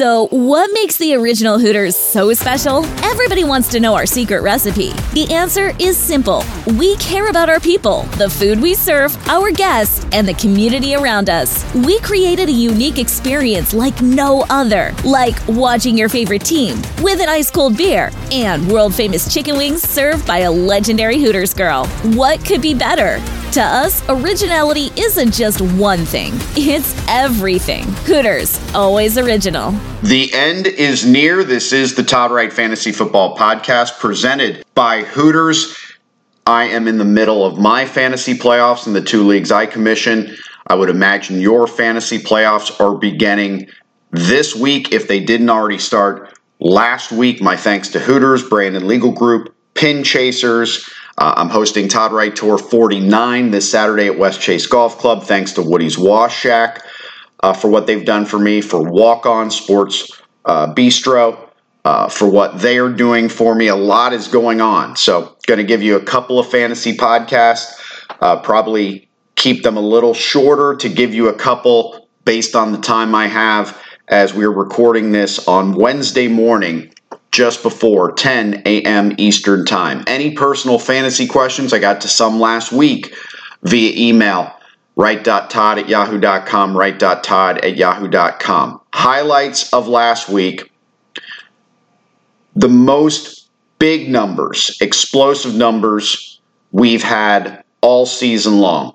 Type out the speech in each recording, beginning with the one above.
So, what makes the original Hooters so special? Everybody wants to know our secret recipe. The answer is simple. We care about our people, the food we serve, our guests, and the community around us. We created a unique experience like no other, like watching your favorite team with an ice-cold beer and world-famous chicken wings served by a legendary Hooters girl. What could be better? To us, originality isn't just one thing. It's everything. Hooters, always original. The end is near. This is the Todd Wright Fantasy Football Podcast presented by Hooters. I am in the middle of my fantasy playoffs in the two leagues I commission. I would imagine your fantasy playoffs are beginning this week if they didn't already start last week. My thanks to Hooters, Brandon Legal Group, Pin Chasers. I'm hosting Todd Wright Tour 49 this Saturday at West Chase Golf Club. Thanks to Woody's Wash Shack for what they've done for me, for Walk On Sports Bistro, for what they are doing for me. A lot is going on. So going to give you a couple of fantasy podcasts, probably keep them a little shorter to give you a couple based on the time I have as we're recording this on Wednesday morning, just before 10 a.m. Eastern Time. Any personal fantasy questions? I got to some last week via email, wright.todd@yahoo.com, wright.todd@yahoo.com. Highlights of last week, the most big numbers, explosive numbers we've had all season long.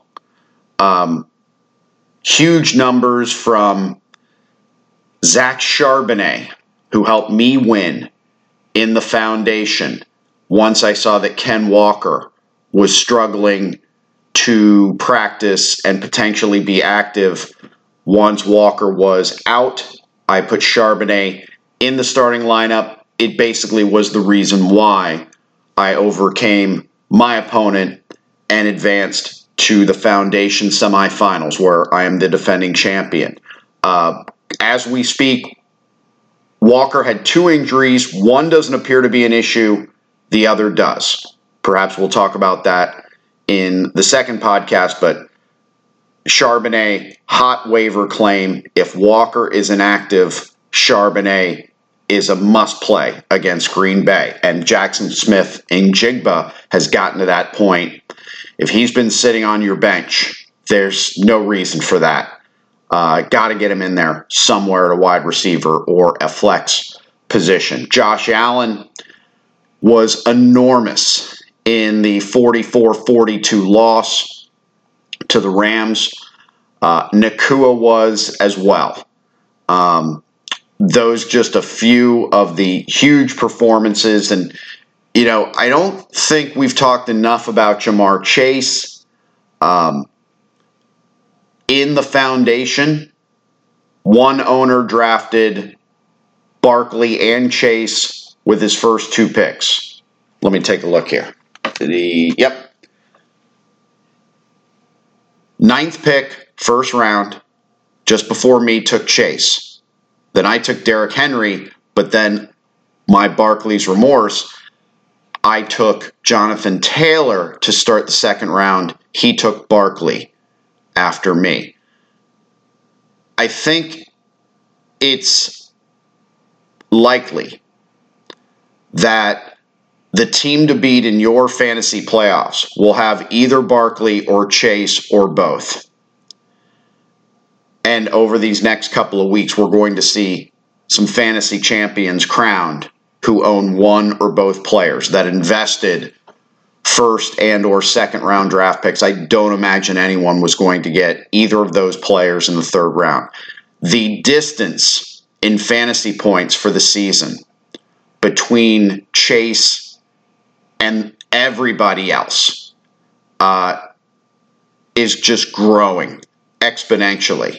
Huge numbers from Zach Charbonnet, who helped me win in the foundation once I saw that Ken Walker was struggling to practice and potentially be active once Walker was out. I put Charbonnet in the starting lineup. It basically was the reason why I overcame my opponent and advanced to the foundation semifinals, where I am the defending champion. As we speak, Walker had two injuries. One doesn't appear to be an issue. The other does. Perhaps we'll talk about that in the second podcast, but Charbonnet, hot waiver claim. If Walker is inactive, Charbonnet is a must-play against Green Bay. And Jackson Smith-Njigba has gotten to that point. If he's been sitting on your bench, there's no reason for that. Got to get him in there somewhere at a wide receiver or a flex position. Josh Allen was enormous in the 44-42 loss to the Rams. Nakua was as well. Those just a few of the huge performances. And, I don't think we've talked enough about Jamar Chase. In the foundation, one owner drafted Barkley and Chase with his first two picks. Let me take a look here. Ninth pick, first round, just before me took Chase. Then I took Derrick Henry, but then my Barkley's remorse, I took Jonathan Taylor to start the second round. He took Barkley after me. I think it's likely that the team to beat in your fantasy playoffs will have either Barkley or Chase or both. And over these next couple of weeks, we're going to see some fantasy champions crowned who own one or both players that invested first and or second round draft picks. I don't imagine anyone was going to get either of those players in the third round. The distance in fantasy points for the season between Chase and everybody else is just growing exponentially.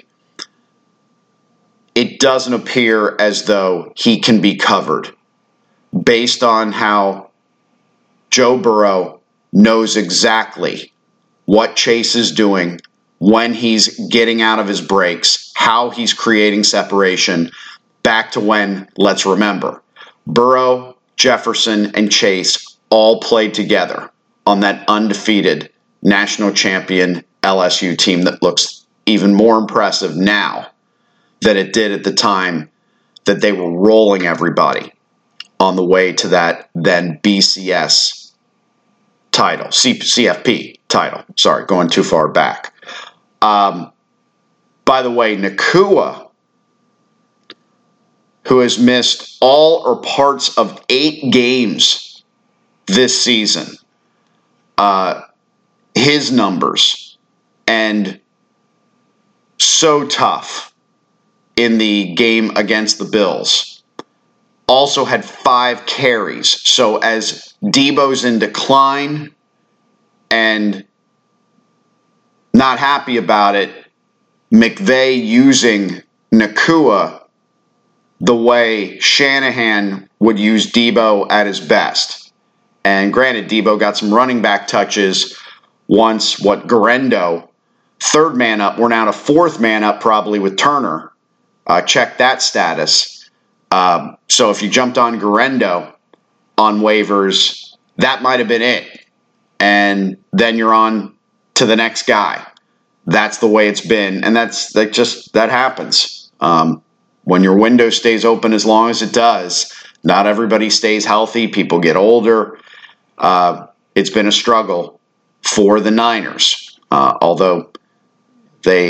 It doesn't appear as though he can be covered based on how Joe Burrow knows exactly what Chase is doing, when he's getting out of his breaks, how he's creating separation, back to when, let's remember, Burrow, Jefferson, and Chase all played together on that undefeated national champion LSU team that looks even more impressive now than it did at the time that they were rolling everybody on the way to that then BCS title, CFP title. Sorry, going too far back. By the way, Nacua, who has missed all or parts of 8 games this season, his numbers, and so tough in the game against the Bills, also had 5 carries. So as Debo's in decline and not happy about it, McVay using Nacua the way Shanahan would use Debo at his best. And granted, Debo got some running back touches once Guerendo, 3rd man up. We're now to 4th man up probably with Turner. Check that status. So if you jumped on Guerendo on waivers, that might have been it. And then you're on to the next guy. That's the way it's been. And that happens. When your window stays open as long as it does, not everybody stays healthy. People get older. It's been a struggle for the Niners, although they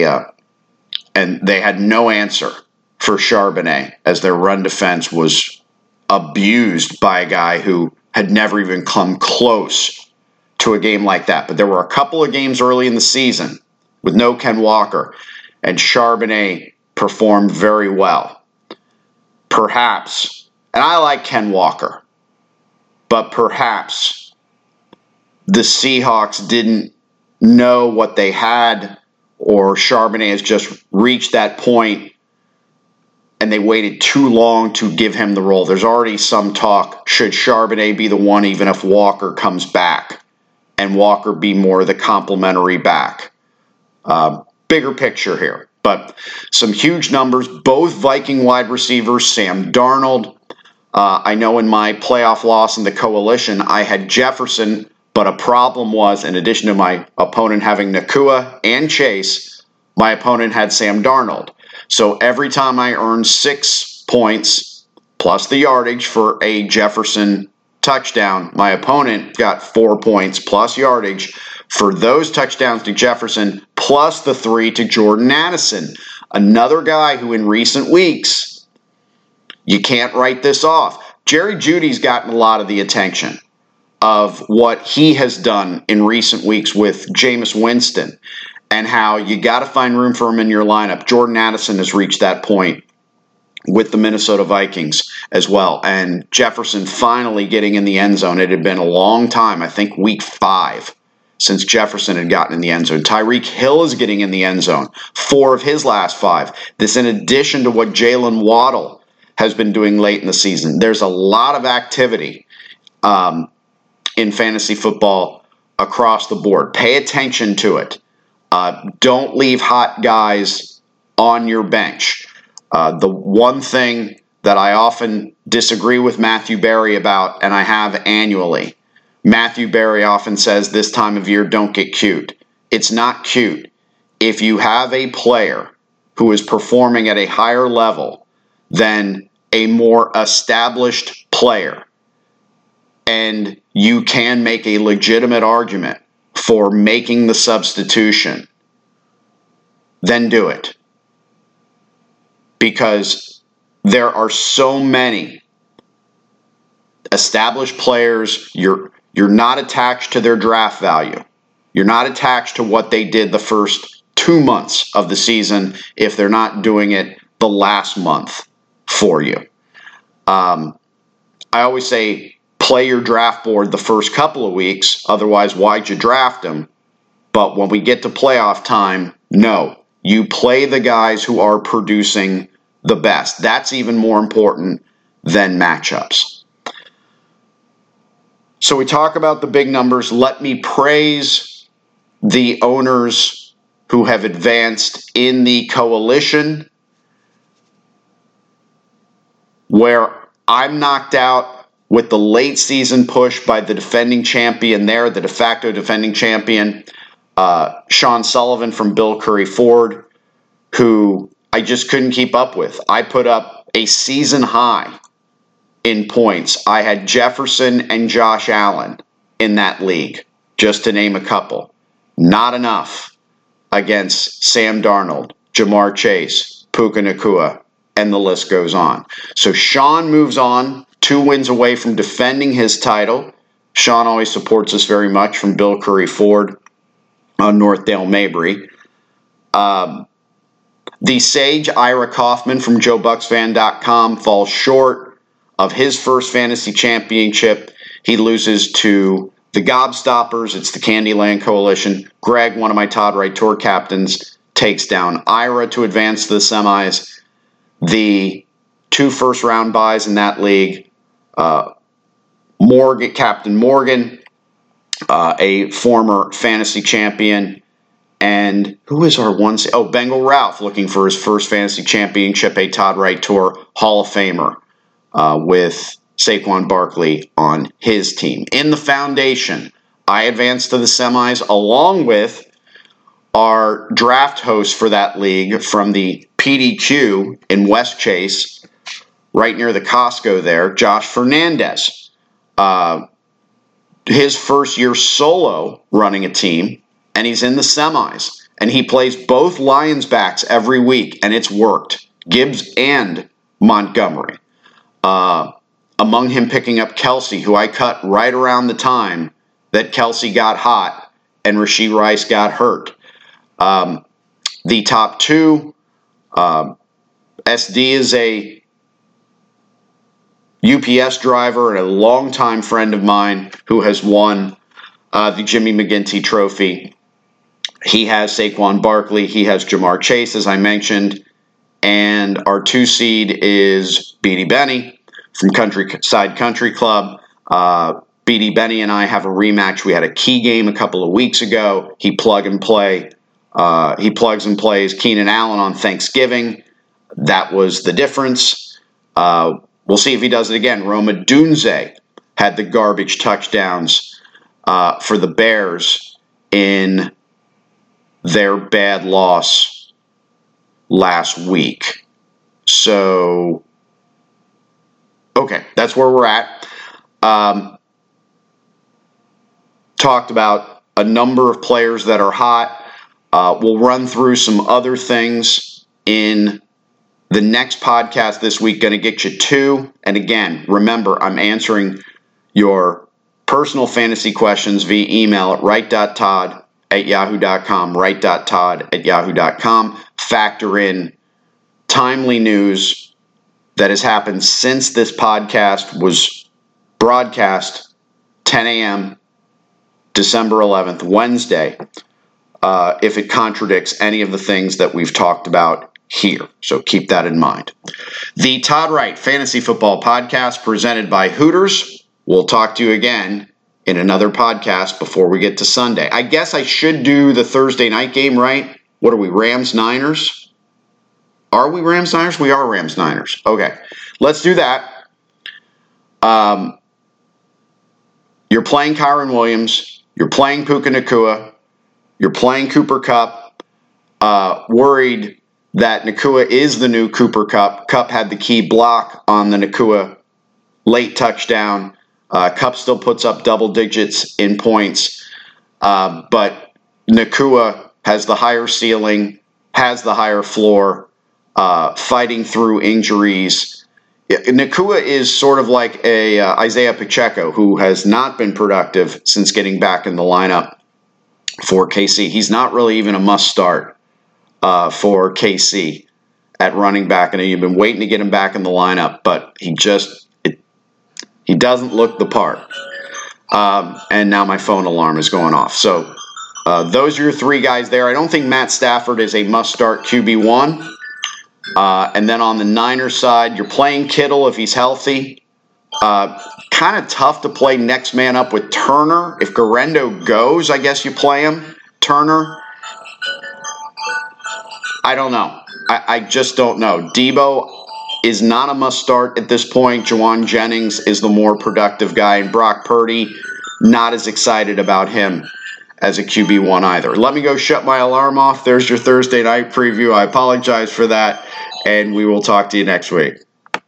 had no answer for Charbonnet, as their run defense was abused by a guy who had never even come close to a game like that. But there were a couple of games early in the season with no Ken Walker, and Charbonnet performed very well. Perhaps, and I like Ken Walker, but perhaps the Seahawks didn't know what they had, or Charbonnet has just reached that point and they waited too long to give him the role. There's already some talk, should Charbonnet be the one even if Walker comes back, and Walker be more the complementary back. Bigger picture here, but some huge numbers. Both Viking wide receivers, Sam Darnold. I know in my playoff loss in the coalition, I had Jefferson, but a problem was, in addition to my opponent having Nacua and Chase, my opponent had Sam Darnold. So every time I earned 6 points plus the yardage for a Jefferson touchdown, my opponent got 4 points plus yardage for those touchdowns to Jefferson, plus the 3 to Jordan Addison, another guy who in recent weeks, you can't write this off. Jerry Jeudy's gotten a lot of the attention of what he has done in recent weeks with Jameis Winston, and how you got to find room for him in your lineup. Jordan Addison has reached that point with the Minnesota Vikings as well. And Jefferson finally getting in the end zone. It had been a long time, I think week 5, since Jefferson had gotten in the end zone. Tyreek Hill is getting in the end zone, 4 of his last 5. This in addition to what Jalen Waddle has been doing late in the season. There's a lot of activity in fantasy football across the board. Pay attention to it. Don't leave hot guys on your bench. The one thing that I often disagree with Matthew Berry about, and I have annually, Matthew Berry often says this time of year, don't get cute. It's not cute. If you have a player who is performing at a higher level than a more established player, and you can make a legitimate argument for making the substitution, then do it. Because there are so many established players, you're not attached to their draft value. You're not attached to what they did the first 2 months of the season if they're not doing it the last month for you. I always say, play your draft board the first couple of weeks, otherwise why'd you draft them? But when we get to playoff time, no. You play the guys who are producing the best. That's even more important than matchups. So we talk about the big numbers. Let me praise the owners who have advanced in the coalition, where I'm knocked out with the late season push by the defending champion there, the de facto defending champion, Sean Sullivan from Bill Curry Ford, who I just couldn't keep up with. I put up a season high in points. I had Jefferson and Josh Allen in that league, just to name a couple. Not enough against Sam Darnold, Jamar Chase, Puka Nacua, and the list goes on. So Sean moves on, 2 wins away from defending his title. Sean always supports us very much, from Bill Curry Ford on Northdale Mabry. The sage Ira Kaufman from JoeBucksFan.com falls short of his first fantasy championship. He loses to the Gobstoppers. It's the Candyland Coalition. Greg, one of my Todd Wright Tour captains, takes down Ira to advance to the semis. The 2 first-round buys in that league, Captain Morgan, a former fantasy champion, and who is our one? Bengal Ralph, looking for his first fantasy championship, a Todd Wright Tour Hall of Famer, with Saquon Barkley on his team. In the foundation, I advanced to the semis along with our draft host for that league from the PDQ in West Chase, right near the Costco there, Josh Fernandez. His first year solo running a team, and he's in the semis. And he plays both Lions backs every week, and it's worked. Gibbs and Montgomery. Among him picking up Kelsey, who I cut right around the time that Kelsey got hot and Rashee Rice got hurt. The top 2, SD is a UPS driver and a longtime friend of mine who has won the Jimmy McGinty Trophy. He has Saquon Barkley. He has Jamar Chase, as I mentioned. And our 2 seed is Beatty Benny from Countryside Country Club. Beatty Benny and I have a rematch. We had a key game a couple of weeks ago. He plugs and plays Keenan Allen on Thanksgiving. That was the difference. We'll see if he does it again. Roma Dunze had the garbage touchdowns for the Bears in their bad loss last week. So, okay, that's where we're at. Talked about a number of players that are hot. We'll run through some other things in the next podcast this week. Going to get you 2. And again, remember, I'm answering your personal fantasy questions via email at wright.todd@yahoo.com, wright.todd@yahoo.com. Factor in timely news that has happened since this podcast was broadcast, 10 a.m., December 11th, Wednesday, if it contradicts any of the things that we've talked about here. So keep that in mind. The Todd Wright Fantasy Football Podcast, presented by Hooters. We'll talk to you again in another podcast before we get to Sunday. I guess I should do the Thursday night game, right? What are we, Rams-Niners? Are we Rams-Niners? We are Rams-Niners. Okay, let's do that. You're playing Kyren Williams. You're playing Puka Nacua. You're playing Cooper Kupp. Worried that Nacua is the new Cooper Kupp. Kupp had the key block on the Nacua late touchdown. Kupp still puts up double digits in points. But Nacua has the higher ceiling, has the higher floor, fighting through injuries. Nacua is sort of like a Isaiah Pacheco, who has not been productive since getting back in the lineup for KC. He's not really even a must-start for KC at running back. And you've been waiting to get him back in the lineup, but he doesn't look the part. And now my phone alarm is going off. So those are your 3 guys there. I don't think Matt Stafford is a must-start QB1. And then on the Niners side, you're playing Kittle if he's healthy. Kind of tough to play next man up with Turner. If Garendo goes, I guess you play him. Turner, I don't know. I just don't know. Debo is not a must-start at this point. Jawan Jennings is the more productive guy. And Brock Purdy, not as excited about him as a QB1 either. Let me go shut my alarm off. There's your Thursday night preview. I apologize for that, and we will talk to you next week.